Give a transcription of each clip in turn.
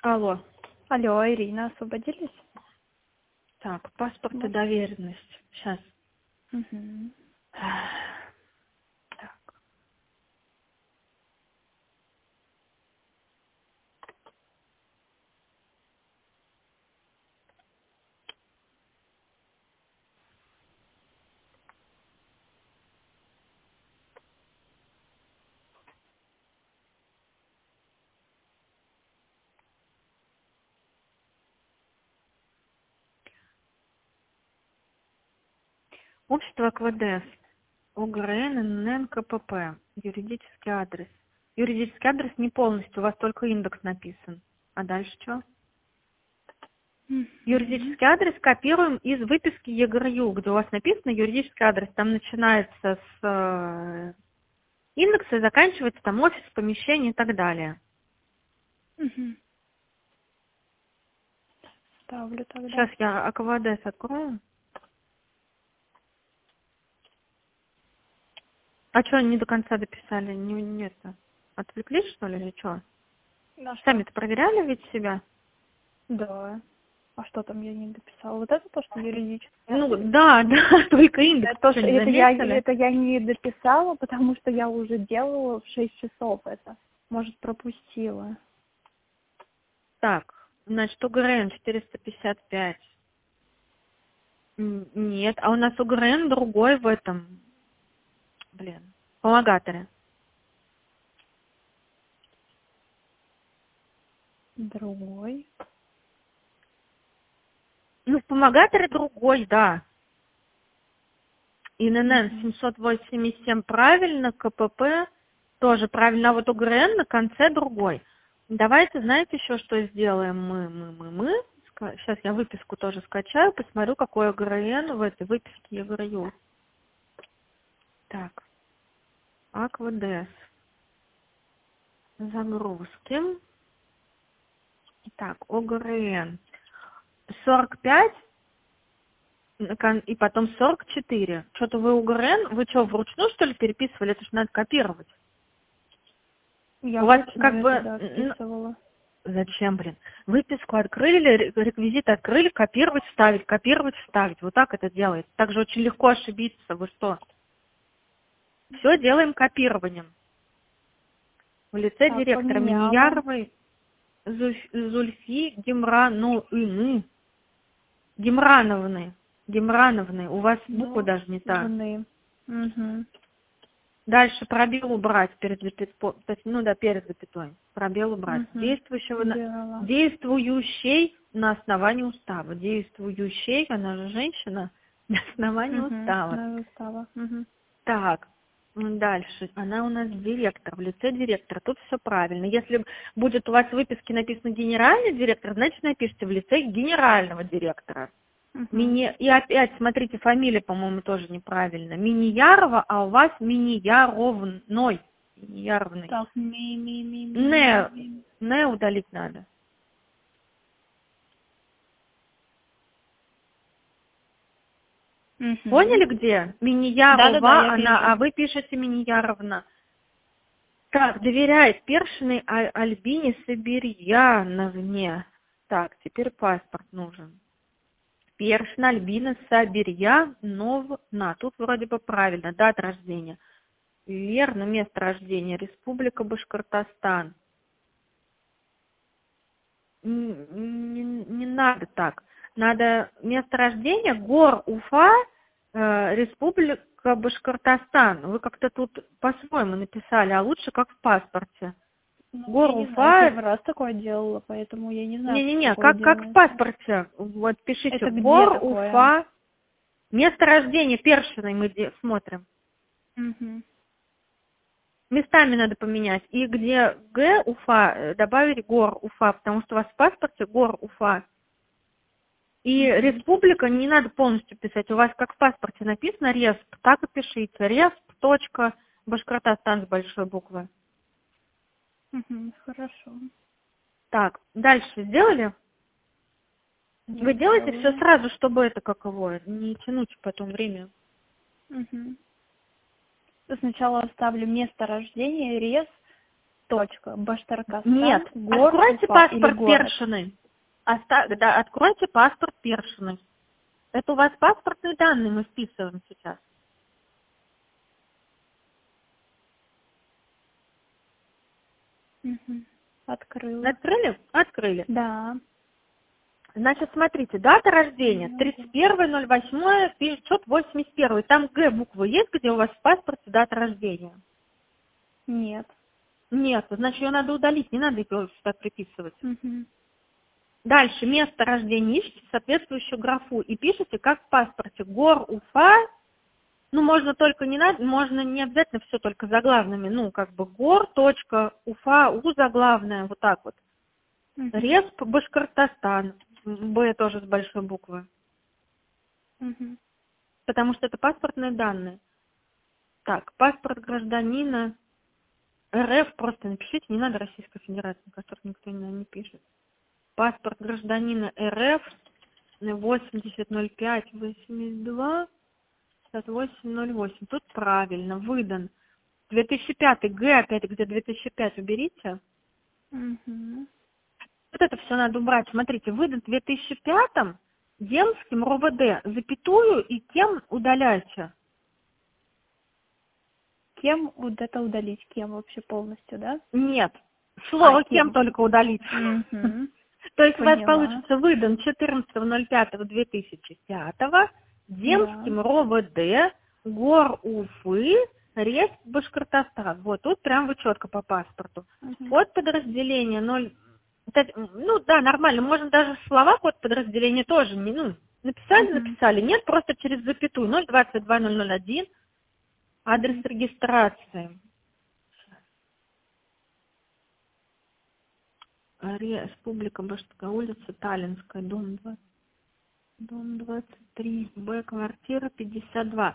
Алло. Алло, Ирина, освободились? Так, паспорт и Да. доверенность. Сейчас. Угу. Так. Общество КВДС. ОГРН, НН, КПП. Юридический адрес. Юридический адрес не полностью, у вас только индекс написан. А дальше что? Юридический адрес копируем из выписки ЕГРЮ, где у вас написано юридический адрес. Там начинается с индекса и заканчивается там офис, помещение и так далее. Угу. Ставлю тогда. Сейчас я АКВДС открою. А что, не до конца дописали? Нет. Отвлеклись, что ли, или что? На что? Сами-то проверяли ведь себя? Да. А что там я не дописала? Вот это то, что юридически? Ну, да, только индекс. Это, Что, не это заметили? я не дописала, потому что я уже делала в 6 часов это. Может, пропустила. Так, значит, УГРН 455. Нет, а у нас УГРН другой в этом, помогаторе. Другой. Ну, в помогаторе другой, да. ИНН 787 правильно, КПП тоже правильно, а вот УГРН на конце другой. Давайте, знаете, еще что сделаем мы. Сейчас я выписку тоже скачаю, посмотрю, какой УГРН в этой выписке ЕГРЮ. Так, АКВДС. Загрузки. Так, ОГРН. 45 и потом 44. Что-то вы УГРН, вы что, вручную, что ли, переписывали? Это же надо копировать. Я У вас вручную как бы... это, да, вписывала. Зачем, реписку открыли, реквизиты открыли, копировать, вставить. Вот так это делается. Также очень легко ошибиться. Вы что? Все делаем копированием. В лице Так, директора поменяла. Минияровой Зульфи Гемрановны. У вас буква Ну, даже не та. жены. Угу. Дальше пробел убрать перед запятой. Перед запятой. Пробел убрать. Угу. Убирала. Действующей на основании устава. Действующей, она же женщина, на основании Угу. устава. На устава. Угу. Так, дальше. Она у нас директор, в лице директора. Тут все правильно. Если будет у вас в выписке написано генеральный директор, значит напишите в лице генерального директора. Угу. И опять, смотрите, фамилия, по-моему, тоже неправильно. Миниярова, а у вас Минияровной. Минияровной. Так, ми. Не удалить надо. Угу. Поняли где? Миниярова, Да, я она, вижу. а вы пишете Минияровна. Так, доверяет Першиной Альбине Сабирьяновне. Так, теперь паспорт нужен. Першина Альбина Сабирьяновна. Тут вроде бы правильно. Дата рождения. Верно, место рождения. Республика Башкортостан. Не надо так. Надо место рождения гор Уфа, Республика Башкортостан. Вы как-то тут по-своему написали, а лучше как в паспорте. Ну, Гор я не знаю, Уфа. первый раз такое делала, поэтому я не знаю, Не-не-не, какое как в делается. паспорте. Вот пишите Это где гор такое? Уфа. Место рождения Першиной мы смотрим. Угу. Местами надо поменять. И где Г Уфа, добавить гор Уфа, потому что у вас в паспорте гор Уфа. И республика не надо полностью писать. У вас как в паспорте написано РЕСП, так и пишите. РЕСП, точка, Башкортостан с большой буквы. Угу. Хорошо. Так, дальше сделали? Я Вы делаете все делаю. сразу, чтобы это каково, не тянуть потом время. Угу. Сначала ставлю место рождения, рез, точка, Башкортостан, Нет, город, откройте Уфа или паспорт город? Першиной. Да, откройте паспорт Першиной. Это у вас паспортные данные мы вписываем сейчас. Открыла. Открыли? Открыли. Да. Значит, смотрите, дата рождения 31.08.581. Там Г буквы есть, где у вас в паспорте дата рождения? Нет. Нет, значит, ее надо удалить, не надо ее сюда приписывать. Дальше, место рождения, ищите соответствующую графу и пишите, как в паспорте, Гор, Уфа. Ну, можно только не надо, можно не обязательно все только заглавными. Ну, как бы Гор, точка, Уфа, У заглавная, вот так вот. Респ, Башкортостан, Б тоже с большой буквы. Потому что это паспортные данные. Так, паспорт гражданина РФ просто напишите, не надо Российской Федерации, которых никто не пишет. Паспорт гражданина РФ 800582 5808. Тут правильно, выдан. 2005 Г, опять где 2005 уберите. Вот это все надо убрать. Смотрите, выдан в 2005 Демским РОВД, запятую и кем удаляйте. Кем вот это удалить? Кем вообще полностью, да? Нет, слово кем кем только удалить. То есть у вас получится выдан 14.05.2005 Демским РОВД, Гор Уфы, Респ Башкортостан. Вот тут прям вы четко по паспорту. Код подразделения 0. Ну да, нормально. Можно даже слова код подразделения тоже. Написали. Нет, просто через запятую. 022001. Адрес регистрации. Республика Башкортостан, улица Таллинская, дом 23, Б, квартира 52.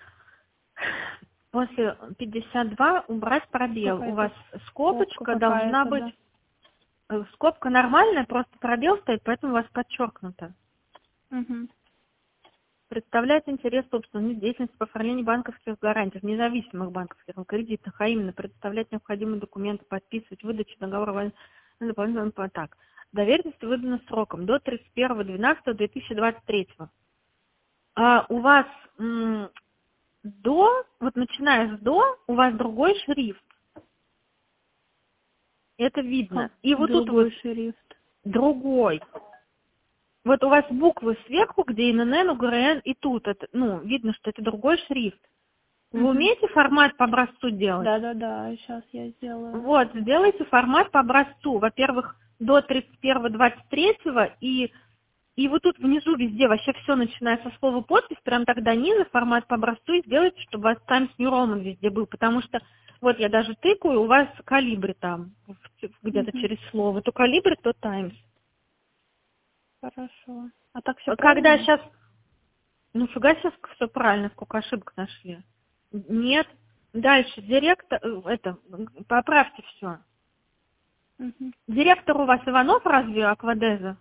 После 52 убрать пробел. У вас скобочка должна быть. Скобка нормальная, просто пробел стоит, поэтому у вас подчеркнуто. Представляет интерес собственной деятельности по оформлению банковских гарантий, независимых банковских, кредитных, а именно представлять необходимые документы, подписывать, выдачу договора дополнительно так. Доверенность выдана сроком до 31.12.2023. У вас начиная с до, у вас другой шрифт. Это видно. И вот тут вот шрифт. Другой. Вот у вас буквы сверху, где ИНН, УГРН, и тут это, видно, что это другой шрифт. Вы умеете формат по образцу делать? Да, сейчас я сделаю. Вот, сделайте формат по образцу. Во-первых, до 31.23 и вот тут внизу везде вообще все, начиная со слова подпись, прям так до низа, формат по образцу, и сделайте, чтобы у вас Times New Roman везде был, потому что вот я даже тыкаю, у вас калибри там, где-то через слово. То калибри, то Times. Хорошо. А так все Когда правильно? сейчас... фига сейчас все правильно, сколько ошибок нашли. Нет. Дальше, директор... поправьте все. Директор у вас Иванов разве Аквадеза?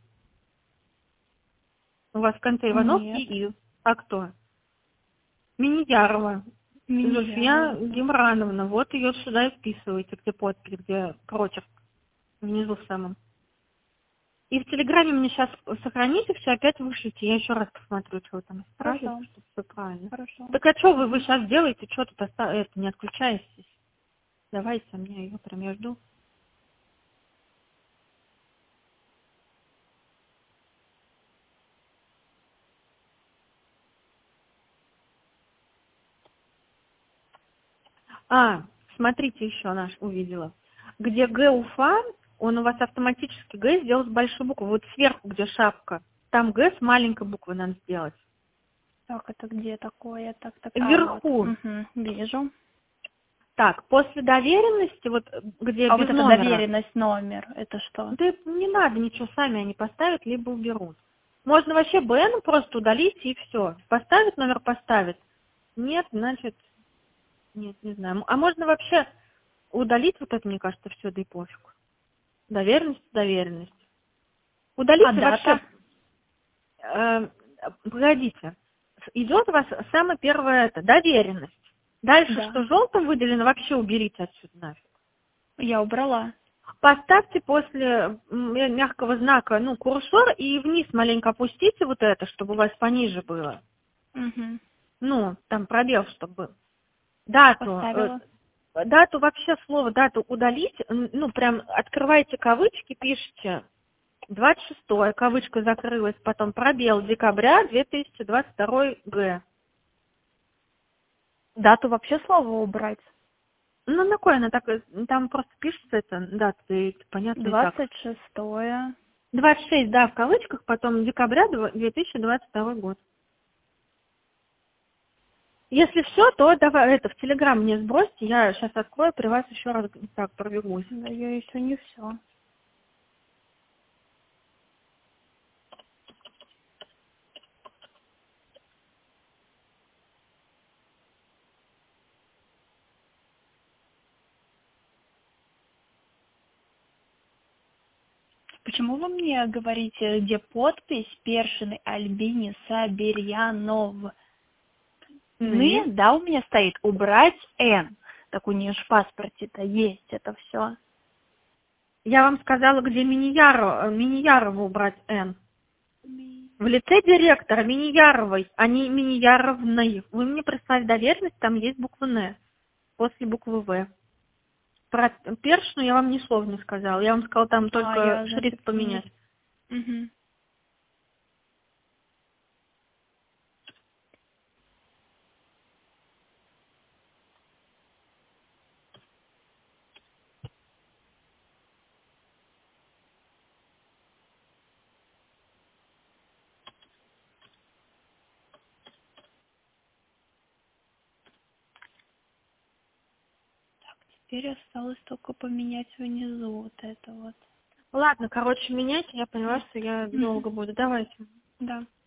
У вас в конце Иванов и А кто? Миниярова. Зульфия Гимрановна. Вот ее сюда и вписываете, где подпись, где прочерк. Внизу в самом. И в Телеграме мне сейчас сохраните все, опять вышлите. Я еще раз посмотрю, что вы там исправили, чтобы все правильно. Хорошо. Так а что вы сейчас делаете? Что тут не отключаетесь? Давайте, мне ее прям я жду. Смотрите, еще наш увидела. Где Г Уфа, он у вас автоматически Г сделал с большой буквы. Вот сверху, где шапка, там Г с маленькой буквы надо сделать. Так, это где такое? Так. Вверху. Вот. Вижу. Так, после доверенности, вот где без вот это номера. доверенность, номер, это что? Да не надо ничего, сами они поставят, либо уберут. Можно вообще БН просто удалить и все. Поставить номер, поставить. Нет, значит, нет, не знаю. А можно вообще удалить вот это, мне кажется, все, да и пофиг. Доверенность. Удалите вообще. Погодите. Идет у вас самое первое доверенность. Дальше, что желтым выделено, вообще уберите отсюда нафиг. Я убрала. Поставьте после мягкого знака, ну, курсор и вниз маленько опустите вот это, чтобы у вас пониже было. Угу. Ну, там пробел, чтобы был. Дату. Поставила. Дату вообще, слово дату удалить, ну, прям открывайте кавычки, пишите 26-е, кавычка закрылась, потом пробел декабря 2022 г. Дату вообще слово убрать? Ну, на кой она так, там просто пишется это дата, и понятно и так. 26-е. 26, да, в кавычках, потом декабря 2022 год. Если все, то давай это в Телеграм мне сбросьте, я сейчас открою, при вас еще раз так пробегусь. Да, я еще не все. Почему вы мне говорите, где подпись Першиной Альбине Сабирьянов? Да, у меня стоит убрать Н. Так у нее же в паспорте-то есть это все. Я вам сказала, где Миниярову убрать Н. В лице директора Минияровой, а не Минияровной. Вы мне представь доверенность, там есть буква Н после буквы В. Про Першину я вам ни слова не сказала. Я вам сказала, там только шрифт поменять. Угу. Теперь осталось только поменять внизу вот это вот. Ладно, короче, меняйте. Я поняла, что я долго буду. Давайте. Да.